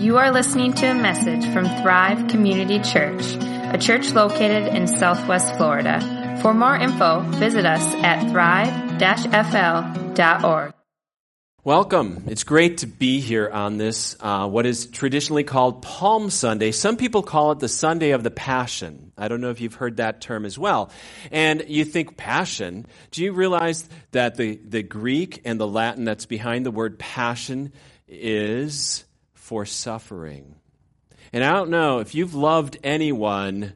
You are listening to a message from Thrive Community Church, a church located in Southwest Florida. For more info, visit us at thrive-fl.org. Welcome. It's great to be here on this, what is traditionally called Palm Sunday. Some people call it the Sunday of the Passion. I don't know if you've heard that term as well. And you think passion. Do you realize that the Greek and the Latin that's behind the word passion is for suffering? And I don't know, if you've loved anyone,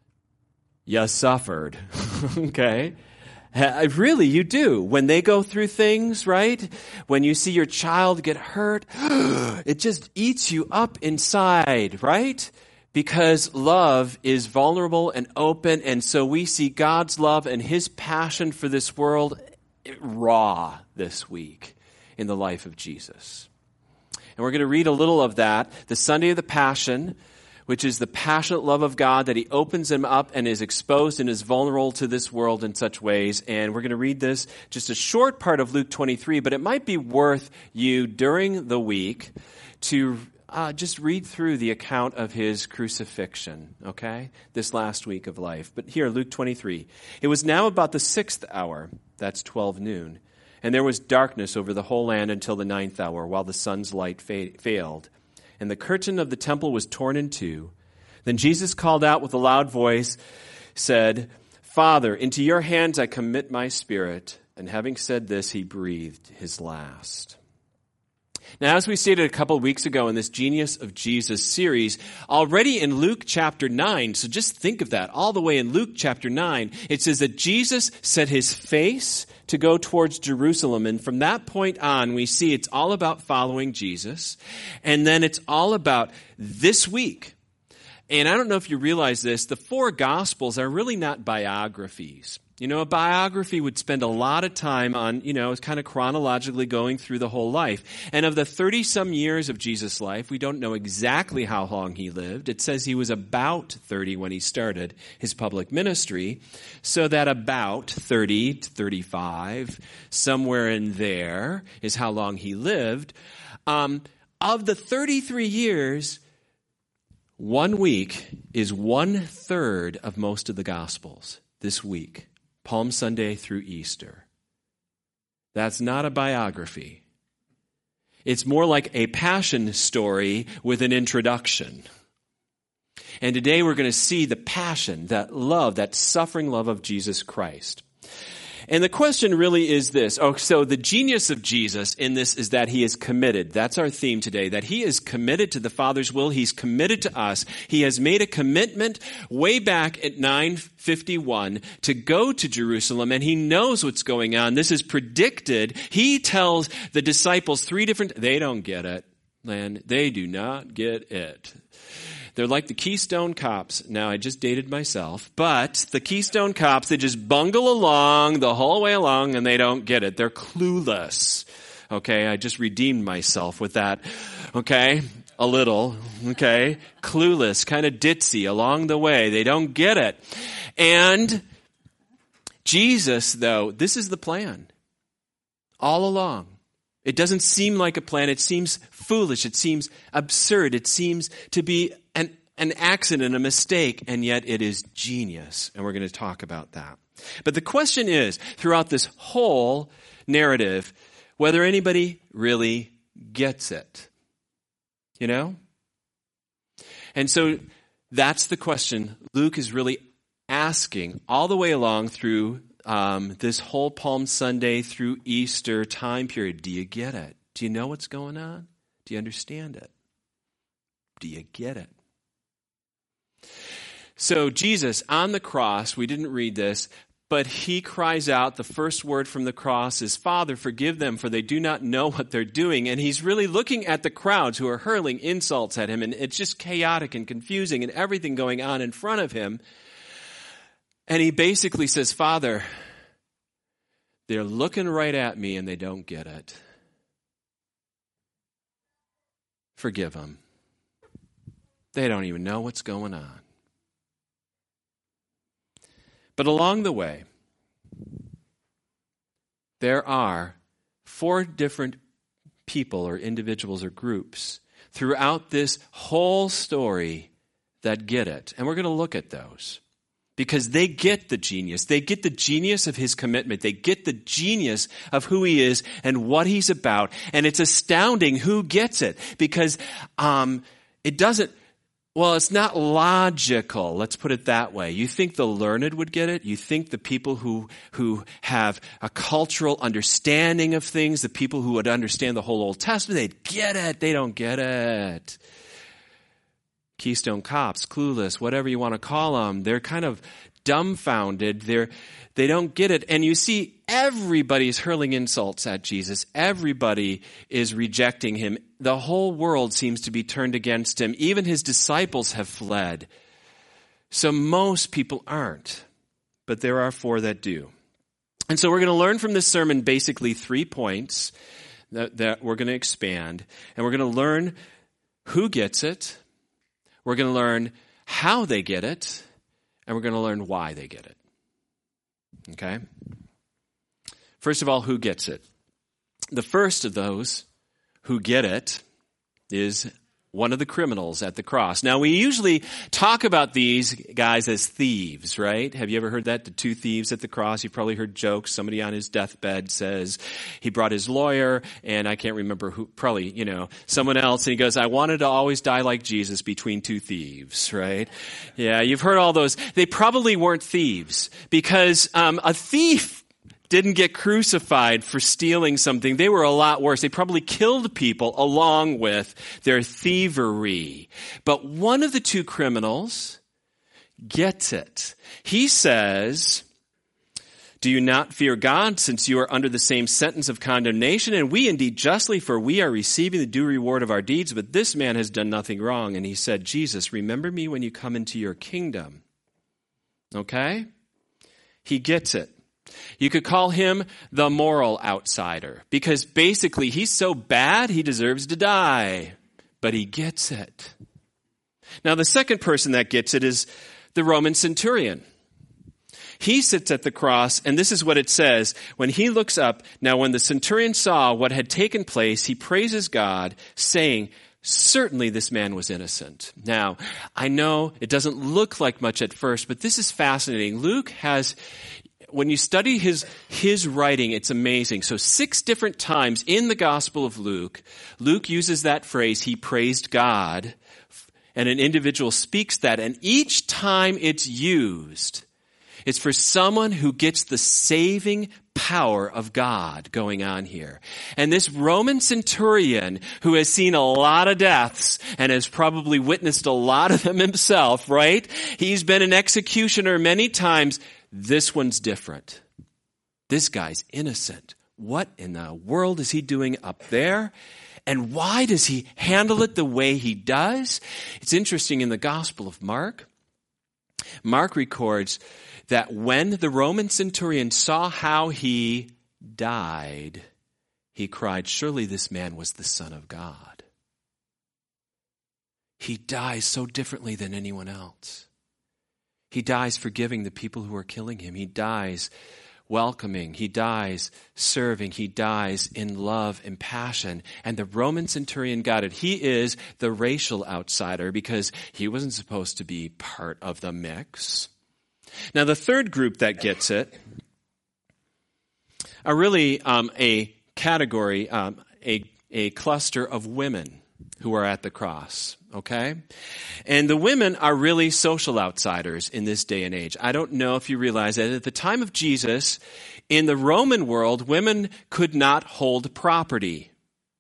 you suffered, okay? Really, you do. When they go through things, right? When you see your child get hurt, it just eats you up inside, right? Because love is vulnerable and open, and so we see God's love and His passion for this world raw this week in the life of Jesus. And we're going to read a little of that, the Sunday of the Passion, which is the passionate love of God that He opens him up and is exposed and is vulnerable to this world in such ways. And we're going to read this, just a short part of Luke 23, but it might be worth you during the week to just read through the account of His crucifixion, okay, this last week of life. But here, Luke 23. It was now about the 6th hour, that's 12 noon, and there was darkness over the whole land until the 9th hour, while the sun's light failed. And the curtain of the temple was torn in two. Then Jesus called out with a loud voice, said, "Father, into your hands I commit my spirit." And having said this, He breathed His last. Now, as we stated a couple of weeks ago in this Genius of Jesus series, already in Luke chapter 9, so just think of that, all the way in Luke chapter 9, it says that Jesus set His face to go towards Jerusalem. And from that point on, we see it's all about following Jesus. And then it's all about this week. And I don't know if you realize this, the four Gospels are really not biographies. You know, a biography would spend a lot of time on, kind of chronologically going through the whole life. And of the 30-some years of Jesus' life, we don't know exactly how long He lived. It says He was about 30 when He started His public ministry, so that about 30 to 35, somewhere in there, is how long He lived. Of the 33 years, 1 week is 1/3 of most of the Gospels this week. Palm Sunday through Easter. That's not a biography. It's more like a passion story with an introduction. And today we're going to see the passion, that love, that suffering love of Jesus Christ. And the question really is this. So the genius of Jesus in this is that He is committed. That's our theme today, that He is committed to the Father's will. He's committed to us. He has made a commitment way back at 9:51 to go to Jerusalem, and He knows what's going on. This is predicted. He tells the disciples they don't get it, man. They do not get it. They're like the Keystone Cops. Now, I just dated myself, but the Keystone Cops, they just bungle along the whole way along, and they don't get it. They're clueless. Okay, I just redeemed myself with that. Okay, a little. Okay, clueless, kind of ditzy along the way. They don't get it. And Jesus, though, this is the plan all along. It doesn't seem like a plan. It seems foolish. It seems absurd. It seems to be an accident, a mistake, and yet it is genius. And we're going to talk about that. But the question is, throughout this whole narrative, whether anybody really gets it. You know? And so that's the question Luke is really asking all the way along through this whole Palm Sunday through Easter time period. Do you get it? Do you know what's going on? Do you understand it? Do you get it? So Jesus on the cross, we didn't read this, but He cries out, the first word from the cross is, "Father, forgive them, for they do not know what they're doing." And He's really looking at the crowds who are hurling insults at Him, and it's just chaotic and confusing and everything going on in front of Him. And He basically says, "Father, they're looking right at me and they don't get it. Forgive them. They don't even know what's going on." But along the way, there are 4 different people or individuals or groups throughout this whole story that get it. And we're going to look at those. Because they get the genius. They get the genius of his commitment. They get the genius of who he is and what he's about. And it's astounding who gets it. Because it doesn't, well, it's not logical. Let's put it that way. You think the learned would get it? You think the people who have a cultural understanding of things, the people who would understand the whole Old Testament, they'd get it. They don't get it. Keystone Cops, clueless, whatever you want to call them, they're kind of dumbfounded. They don't get it. And you see, everybody's hurling insults at Jesus. Everybody is rejecting him. The whole world seems to be turned against him. Even his disciples have fled. So most people aren't. But there are 4 that do. And so we're going to learn from this sermon basically 3 points that we're going to expand. And we're going to learn who gets it. We're going to learn how they get it, and we're going to learn why they get it. Okay? First of all, who gets it? The first of those who get it is one of the criminals at the cross. Now, we usually talk about these guys as thieves, right? Have you ever heard that? The 2 thieves at the cross? You've probably heard jokes. Somebody on his deathbed says he brought his lawyer, and I can't remember who, probably, someone else, and he goes, I wanted to always die like Jesus between 2 thieves, right? Yeah, you've heard all those. They probably weren't thieves, because a thief didn't get crucified for stealing something. They were a lot worse. They probably killed people along with their thievery. But one of the 2 criminals gets it. He says, do you not fear God, since you are under the same sentence of condemnation? And we indeed justly, for we are receiving the due reward of our deeds, but this man has done nothing wrong. And he said, Jesus, remember me when you come into your kingdom. Okay? He gets it. You could call him the moral outsider, because basically he's so bad he deserves to die, but he gets it. Now, the second person that gets it is the Roman centurion. He sits at the cross, and this is what it says. When he looks up, now when the centurion saw what had taken place, he praises God, saying, certainly this man was innocent. Now, I know it doesn't look like much at first, but this is fascinating. Luke has, when you study his writing, it's amazing. So 6 different times in the Gospel of Luke, Luke uses that phrase, he praised God, and an individual speaks that, and each time it's used, it's for someone who gets the saving power of God going on here. And this Roman centurion, who has seen a lot of deaths and has probably witnessed a lot of them himself, right? He's been an executioner many times. This one's different. This guy's innocent. What in the world is he doing up there? And why does he handle it the way he does? It's interesting, in the Gospel of Mark, Mark records that when the Roman centurion saw how he died, he cried, surely this man was the Son of God. He dies so differently than anyone else. He dies forgiving the people who are killing him. He dies welcoming. He dies serving. He dies in love and passion. And the Roman centurion got it. He is the racial outsider because he wasn't supposed to be part of the mix. Now, the third group that gets it are really a category, a cluster of women who are at the cross, okay? And the women are really social outsiders in this day and age. I don't know if you realize that at the time of Jesus, in the Roman world, women could not hold property.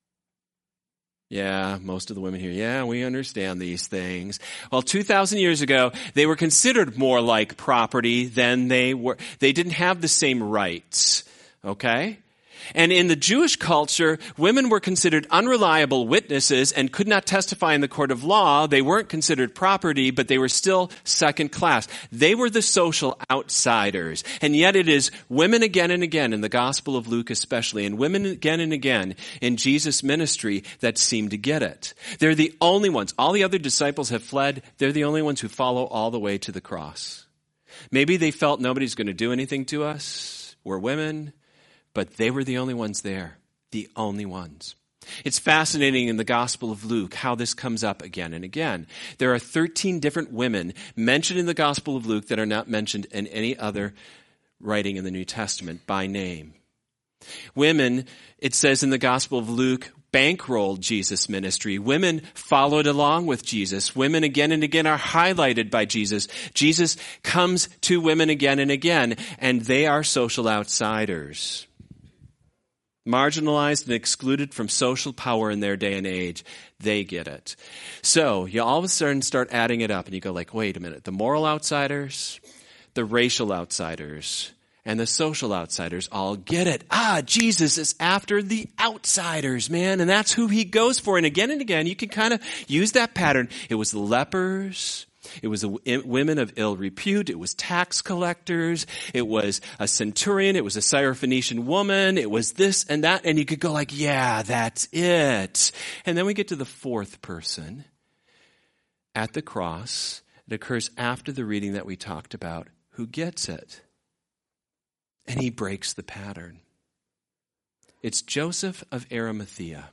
Yeah, most of the women here, yeah, we understand these things. Well, 2,000 years ago, they were considered more like property than they were. They didn't have the same rights, okay? And in the Jewish culture, women were considered unreliable witnesses and could not testify in the court of law. They weren't considered property, but they were still second class. They were the social outsiders. And yet it is women again and again in the Gospel of Luke especially, and women again and again in Jesus' ministry that seem to get it. They're the only ones. All the other disciples have fled. They're the only ones who follow all the way to the cross. Maybe they felt nobody's going to do anything to us. We're women. But they were the only ones there, the only ones. It's fascinating in the Gospel of Luke how this comes up again and again. There are 13 different women mentioned in the Gospel of Luke that are not mentioned in any other writing in the New Testament by name. Women, it says in the Gospel of Luke, bankrolled Jesus' ministry. Women followed along with Jesus. Women again and again are highlighted by Jesus. Jesus comes to women again and again, and they are social outsiders. Marginalized and excluded from social power in their day and age. They get it. So you all of a sudden start adding it up and you go like, wait a minute, the moral outsiders, the racial outsiders, and the social outsiders all get it. Jesus is after the outsiders, man. And that's who he goes for. And again, you can kind of use that pattern. It was the lepers. It was women of ill repute. It was tax collectors. It was a centurion. It was a Syrophoenician woman. It was this and that. And you could go like, yeah, that's it. And then we get to the fourth person at the cross. It occurs after the reading that we talked about. Who gets it? And he breaks the pattern. It's Joseph of Arimathea.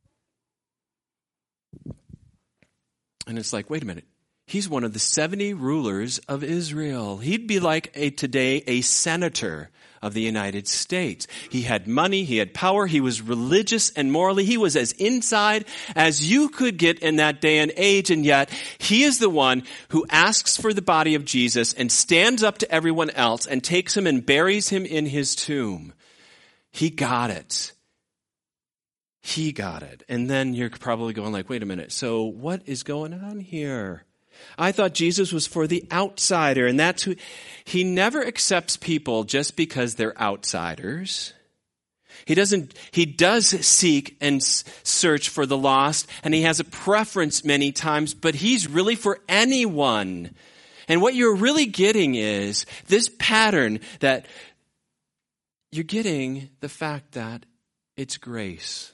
And it's like, wait a minute. He's one of the 70 rulers of Israel. He'd be like today a senator of the United States. He had money, he had power, he was religious and morally. He was as inside as you could get in that day and age, and yet he is the one who asks for the body of Jesus and stands up to everyone else and takes him and buries him in his tomb. He got it. He got it. And then you're probably going like, wait a minute, so what is going on here? I thought Jesus was for the outsider, and that's who. He never accepts people just because they're outsiders. He does seek and search for the lost, and he has a preference many times, but he's really for anyone. And what you're really getting is this pattern that you're getting the fact that it's grace.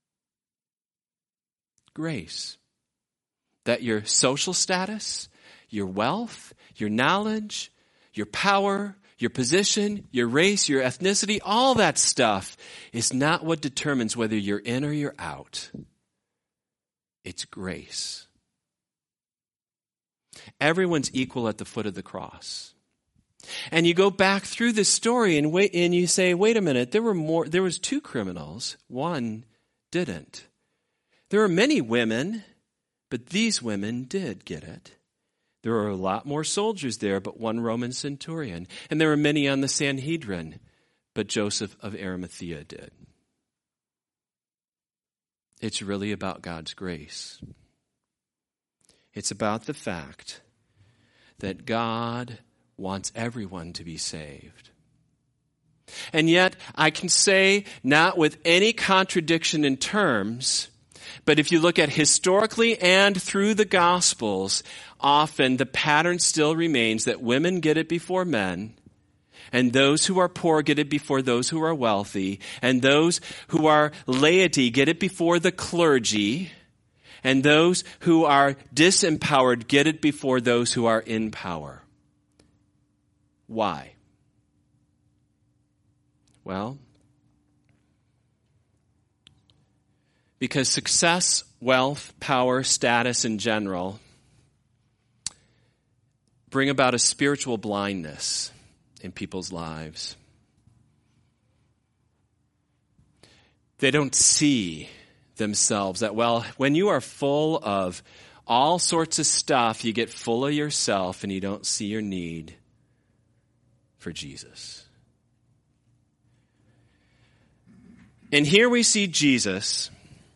Grace. That your social status, your wealth, your knowledge, your power, your position, your race, your ethnicity, all that stuff is not what determines whether you're in or you're out. It's grace. Everyone's equal at the foot of the cross. And you go back through this story and you say, wait a minute, there was 2 criminals, one didn't. There are many women, but these women did get it. There were a lot more soldiers there, but one Roman centurion. And there were many on the Sanhedrin, but Joseph of Arimathea did. It's really about God's grace. It's about the fact that God wants everyone to be saved. And yet, I can say, not with any contradiction in terms, but if you look at historically and through the Gospels, often the pattern still remains that women get it before men, and those who are poor get it before those who are wealthy, and those who are laity get it before the clergy, and those who are disempowered get it before those who are in power. Why? Well, because success, wealth, power, status in general bring about a spiritual blindness in people's lives. They don't see themselves that well. When you are full of all sorts of stuff, you get full of yourself and you don't see your need for Jesus. And here we see Jesus,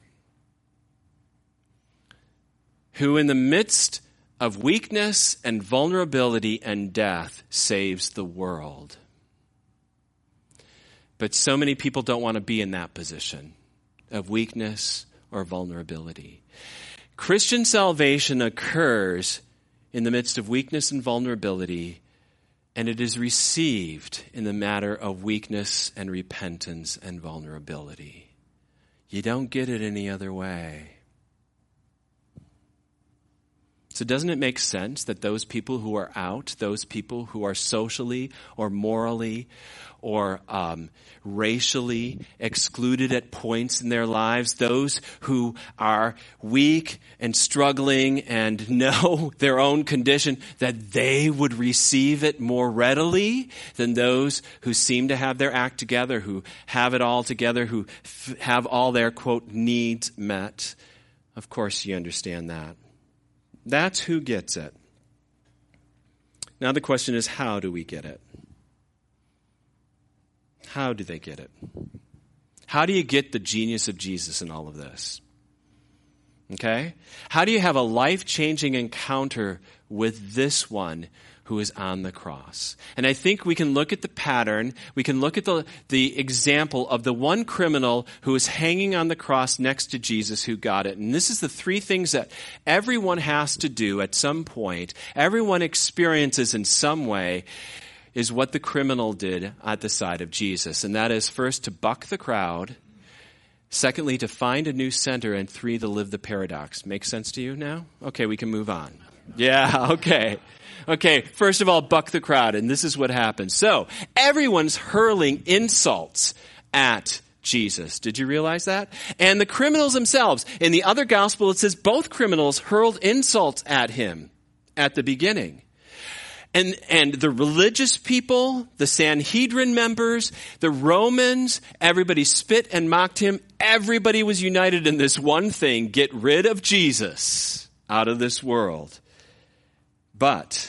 who in the midst of weakness and vulnerability and death saves the world. But so many people don't want to be in that position of weakness or vulnerability. Christian salvation occurs in the midst of weakness and vulnerability, and it is received in the matter of weakness and repentance and vulnerability. You don't get it any other way. So doesn't it make sense that those people who are out, those people who are socially or morally or racially excluded at points in their lives, those who are weak and struggling and know their own condition, that they would receive it more readily than those who seem to have their act together, who have it all together, who have all their, quote, needs met? Of course you understand that. That's who gets it. Now the question is, how do we get it? How do they get it? How do you get the genius of Jesus in all of this? Okay? How do you have a life-changing encounter with this one who is on the cross? And I think we can look at the pattern, we can look at the example of the one criminal who is hanging on the cross next to Jesus who got it. And this is the three things that everyone has to do at some point, everyone experiences in some way, is what the criminal did at the side of Jesus. And that is, first, to buck the crowd, secondly, to find a new center, and three, to live the paradox. Make sense to you now? Okay, we can move on. Yeah, okay. Okay, first of all, buck the crowd, and this is what happens. So, everyone's hurling insults at Jesus. Did you realize that? And the criminals themselves, in the other gospel, it says both criminals hurled insults at him at the beginning. And the religious people, the Sanhedrin members, the Romans, everybody spit and mocked him. Everybody was united in this one thing: get rid of Jesus out of this world. But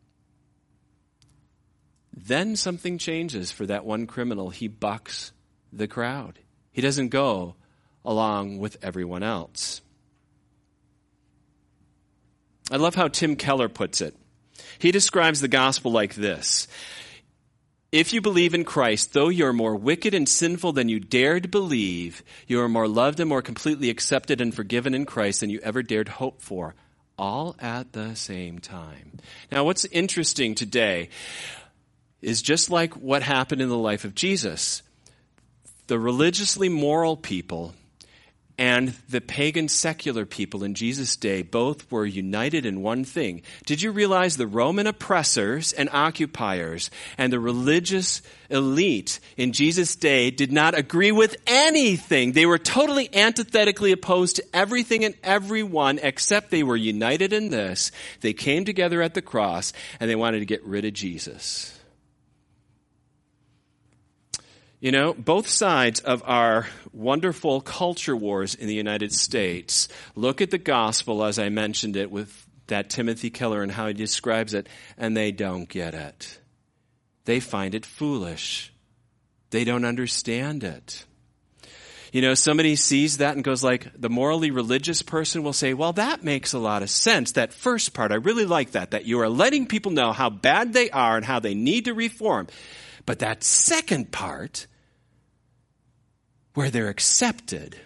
then something changes for that one criminal. He bucks the crowd. He doesn't go along with everyone else. I love how Tim Keller puts it. He describes the gospel like this: if you believe in Christ, though you're more wicked and sinful than you dared believe, you are more loved and more completely accepted and forgiven in Christ than you ever dared hope for, all at the same time. Now, what's interesting today is just like what happened in the life of Jesus. The religiously moral people and the pagan secular people in Jesus' day both were united in one thing. Did you realize the Roman oppressors and occupiers and the religious elite in Jesus' day did not agree with anything? They were totally antithetically opposed to everything and everyone, except they were united in this. They came together at the cross and they wanted to get rid of Jesus. You know, both sides of our wonderful culture wars in the United States look at the gospel, as I mentioned it with that Timothy Keller and how he describes it, and they don't get it. They find it foolish. They don't understand it. You know, somebody sees that and goes like, the morally religious person will say, well, that makes a lot of sense. That first part, I really like that you are letting people know how bad they are and how they need to reform. But that second part, where they're accepted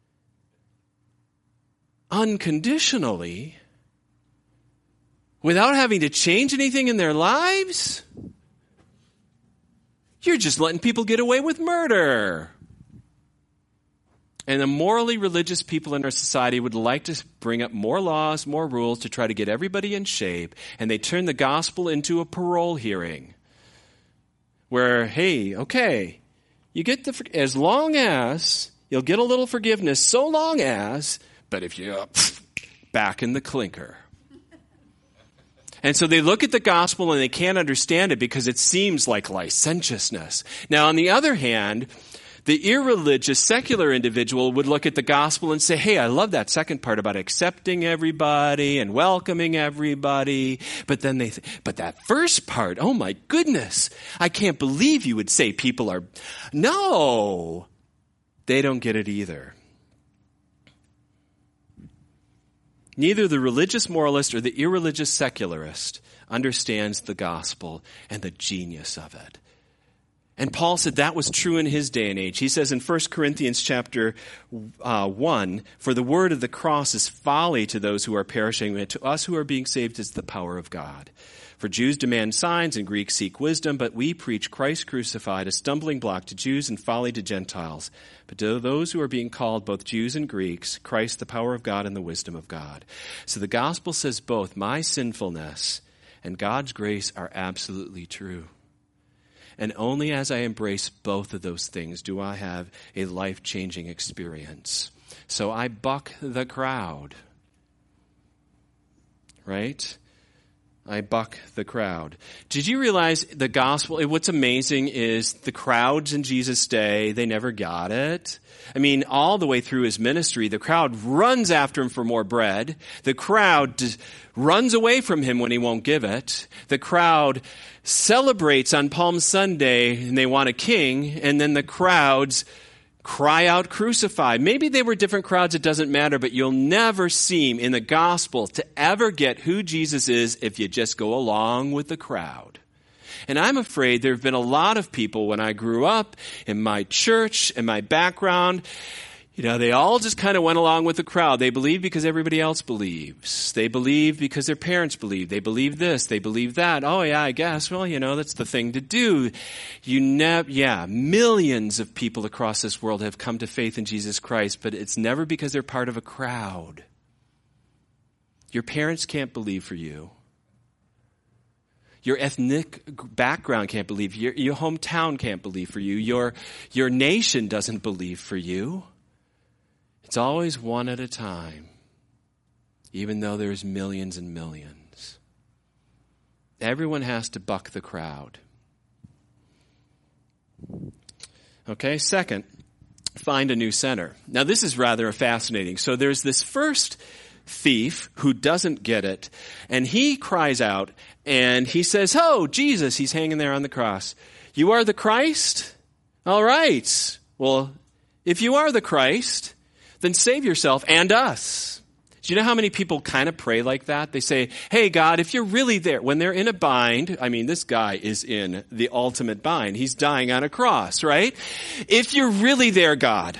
unconditionally, without having to change anything in their lives, you're just letting people get away with murder. And the morally religious people in our society would like to bring up more laws, more rules to try to get everybody in shape, and they turn the gospel into a parole hearing. Where, hey, okay, you get as long as, you'll get a little forgiveness, so long as, but if you, back in the clinker. And so they look at the gospel and they can't understand it because it seems like licentiousness. Now, on the other hand, the irreligious, secular individual would look at the gospel and say, hey, I love that second part about accepting everybody and welcoming everybody. But then but that first part, oh my goodness, I can't believe you would say people are, no, they don't get it either. Neither the religious moralist or the irreligious secularist understands the gospel and the genius of it. And Paul said that was true in his day and age. He says in 1 Corinthians chapter 1, for the word of the cross is folly to those who are perishing, and to us who are being saved is the power of God. For Jews demand signs and Greeks seek wisdom, but we preach Christ crucified, a stumbling block to Jews and folly to Gentiles. But to those who are being called, both Jews and Greeks, Christ the power of God and the wisdom of God. So the gospel says both my sinfulness and God's grace are absolutely true. And only as I embrace both of those things do I have a life-changing experience. So I buck the crowd. Right? I buck the crowd. Did you realize the gospel, what's amazing is the crowds in Jesus' day, they never got it. I mean, all the way through his ministry, the crowd runs after him for more bread. The crowd runs away from him when he won't give it. The crowd celebrates on Palm Sunday and they want a king, and then the crowds cry out, crucify. Maybe they were different crowds, it doesn't matter, but you'll never seem in the gospel to ever get who Jesus is if you just go along with the crowd. And I'm afraid there have been a lot of people when I grew up, in my church, in my background, they all just kind of went along with the crowd. They believe because everybody else believes. They believe because their parents believe. They believe this. They believe that. Oh, yeah, I guess. Well, that's the thing to do. Millions of people across this world have come to faith in Jesus Christ, but it's never because they're part of a crowd. Your parents can't believe for you. Your ethnic background can't believe. Your hometown can't believe for you. Your nation doesn't believe for you. It's always one at a time, even though there's millions and millions. Everyone has to buck the crowd. Okay, second, find a new center. Now, this is rather fascinating. So there's this first thief who doesn't get it, and he cries out, and he says, "Oh, Jesus," he's hanging there on the cross. "You are the Christ? All right. Well, if you are the Christ, then save yourself and us." Do you know how many people kind of pray like that? They say, "Hey, God, if you're really there," when they're in a bind. I mean, this guy is in the ultimate bind. He's dying on a cross, right? "If you're really there, God,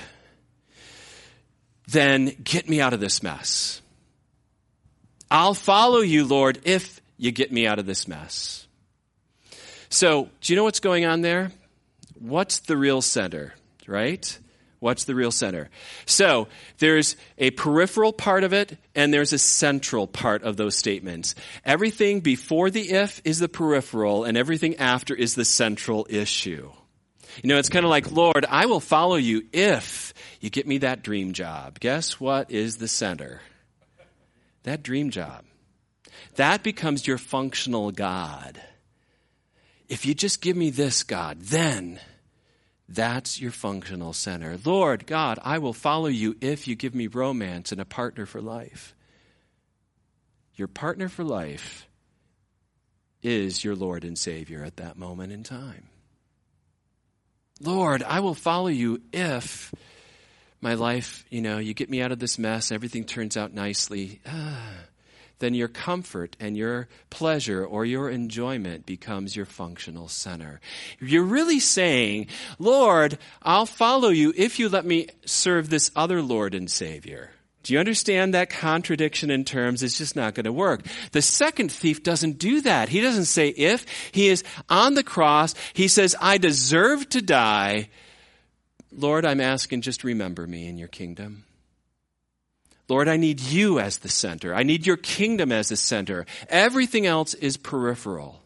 then get me out of this mess. I'll follow you, Lord, if you get me out of this mess." So, do you know what's going on there? What's the real center, right? What's the real center? So there's a peripheral part of it, and there's a central part of those statements. Everything before the if is the peripheral, and everything after is the central issue. It's kind of like, "Lord, I will follow you if you get me that dream job." Guess what is the center? That dream job. That becomes your functional God. If you just give me this, God, then that's your functional center. "Lord, God, I will follow you if you give me romance and a partner for life." Your partner for life is your Lord and Savior at that moment in time. "Lord, I will follow you if my life, you get me out of this mess, everything turns out nicely." Then your comfort and your pleasure or your enjoyment becomes your functional center. You're really saying, "Lord, I'll follow you if you let me serve this other Lord and Savior." Do you understand that contradiction in terms? It's just not going to work. The second thief doesn't do that. He doesn't say if. He is on the cross. He says, "I deserve to die. Lord, I'm asking, just remember me in your kingdom. Lord, I need you as the center. I need your kingdom as the center. Everything else is peripheral."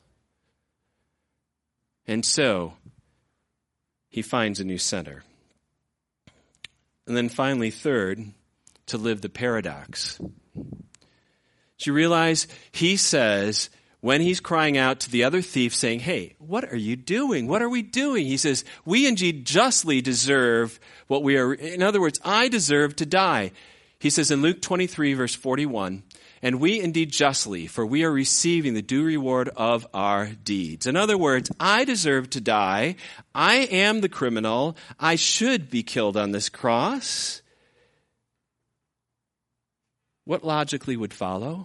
And so he finds a new center. And then finally, third, to live the paradox. Do you realize he says, when he's crying out to the other thief saying, "Hey, what are you doing? What are we doing?" He says, "We indeed justly deserve what we are." In other words, I deserve to die. He says in Luke 23, verse 41, "And we indeed justly, for we are receiving the due reward of our deeds." In other words, I deserve to die. I am the criminal. I should be killed on this cross. What logically would follow?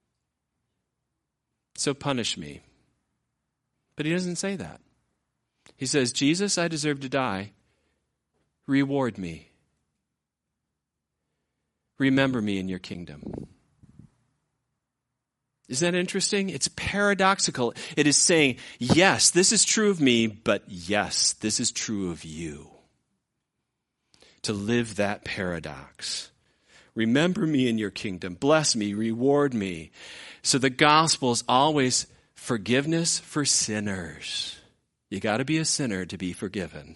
So punish me. But he doesn't say that. He says, Jesus, I deserve to die. Reward me. Remember me in your kingdom. Isn't that interesting? It's paradoxical. It is saying, yes, this is true of me, but yes, this is true of you. To live that paradox. Remember me in your kingdom. Bless me, reward me. So the gospel is always forgiveness for sinners. You got to be a sinner to be forgiven.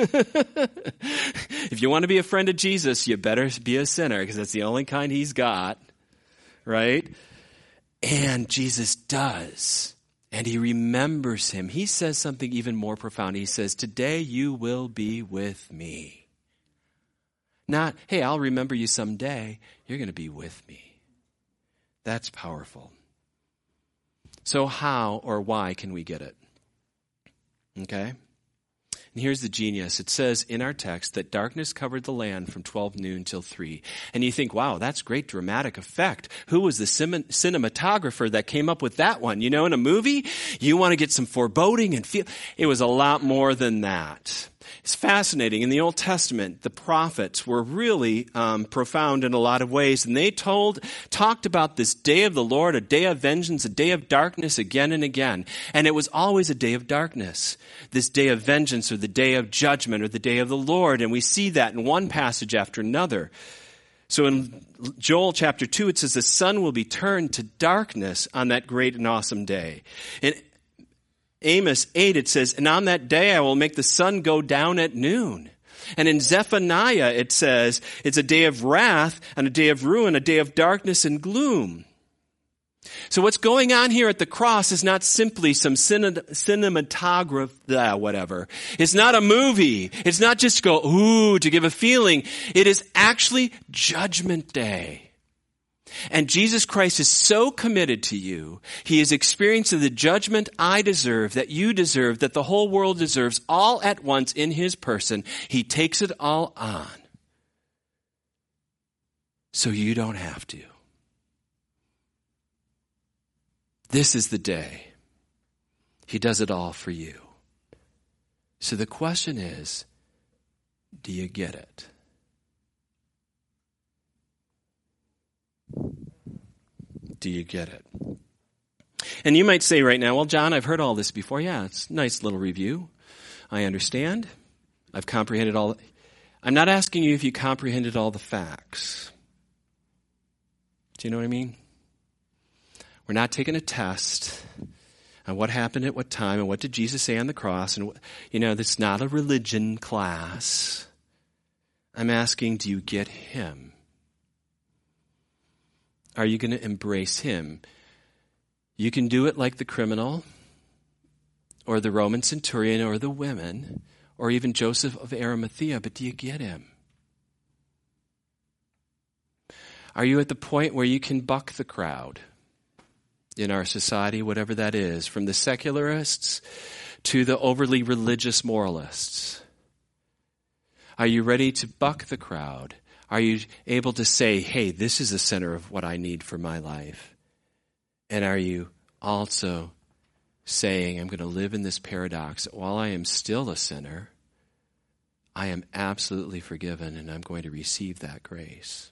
If you want to be a friend of Jesus, you better be a sinner because that's the only kind he's got, right? And Jesus does. And he remembers him. He says something even more profound. He says, today you will be with me. Not, hey, I'll remember you someday. You're going to be with me. That's powerful. So how or why can we get it? Okay? And here's the genius. It says in our text that darkness covered the land from 12 noon till 3. And you think, wow, that's great dramatic effect. Who was the cinematographer that came up with that one? You know, in a movie, you want to get some foreboding and feel. It was a lot more than that. It's fascinating. In the Old Testament, the prophets were really profound in a lot of ways. And they talked about this day of the Lord, a day of vengeance, a day of darkness again and again. And it was always a day of darkness. This day of vengeance or the day of judgment or the day of the Lord. And we see that in one passage after another. So in Joel chapter 2, it says the sun will be turned to darkness on that great and awesome day. In Amos 8, it says, and on that day I will make the sun go down at noon. And in Zephaniah, it says, it's a day of wrath and a day of ruin, a day of darkness and gloom. So what's going on here at the cross is not simply some cinematography, whatever. It's not a movie. It's not just go, ooh, to give a feeling. It is actually Judgment Day. And Jesus Christ is so committed to you. He is experiencing the judgment I deserve, that you deserve, that the whole world deserves all at once in his person. He takes it all on. So you don't have to. This is the day. He does it all for you. So the question is, do you get it? Do you get it? And you might say right now, well, John, I've heard all this before. Yeah, it's a nice little review. I understand. I've comprehended all. I'm not asking you if you comprehended all the facts. Do you know what I mean? We're not taking a test on what happened at what time and what did Jesus say on the cross. And, you know, this is not a religion class. I'm asking, do you get him? Are you going to embrace him? You can do it like the criminal or the Roman centurion or the women or even Joseph of Arimathea, but do you get him? Are you at the point where you can buck the crowd in our society, whatever that is, from the secularists to the overly religious moralists? Are you ready to buck the crowd? Are you able to say, hey, this is the center of what I need for my life? And are you also saying, I'm going to live in this paradox that while I am still a sinner, I am absolutely forgiven and I'm going to receive that grace?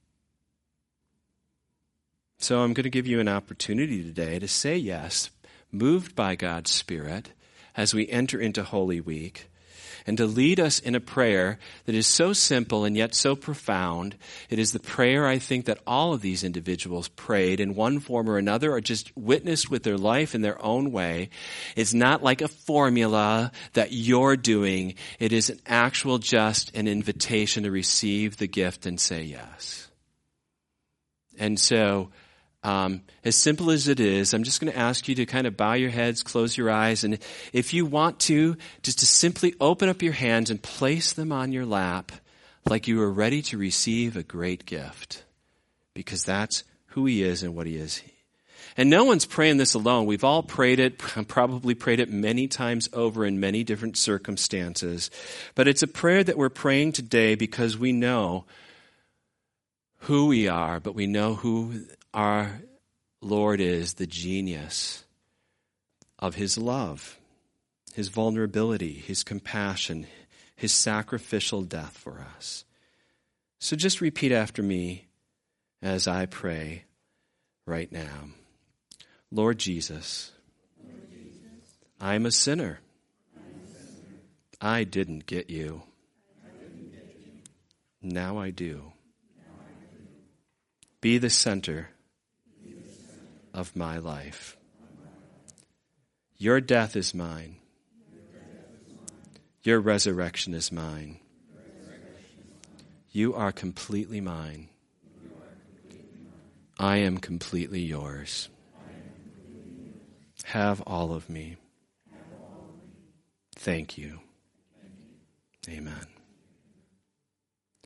So I'm going to give you an opportunity today to say yes, moved by God's Spirit as we enter into Holy Week, and to lead us in a prayer that is so simple and yet so profound. It is the prayer, I think, that all of these individuals prayed in one form or another or just witnessed with their life in their own way. It's not like a formula that you're doing. It is an actual just an invitation to receive the gift and say yes. And so, as simple as it is, I'm just going to ask you to kind of bow your heads, close your eyes, and if you want to, just to simply open up your hands and place them on your lap like you are ready to receive a great gift, because that's who he is and what he is. And no one's praying this alone. We've all prayed it, probably prayed it many times over in many different circumstances. But it's a prayer that we're praying today because we know who we are, but we know who our Lord is, the genius of his love. his vulnerability, his compassion, his sacrificial death for us. So just repeat after me as I pray right now. Lord Jesus, I'm a sinner. I didn't get you. Now I do. Be the center of my life. Your death is mine. Your resurrection is mine. You are completely mine. I am completely yours. Have all of me. Thank you. Amen.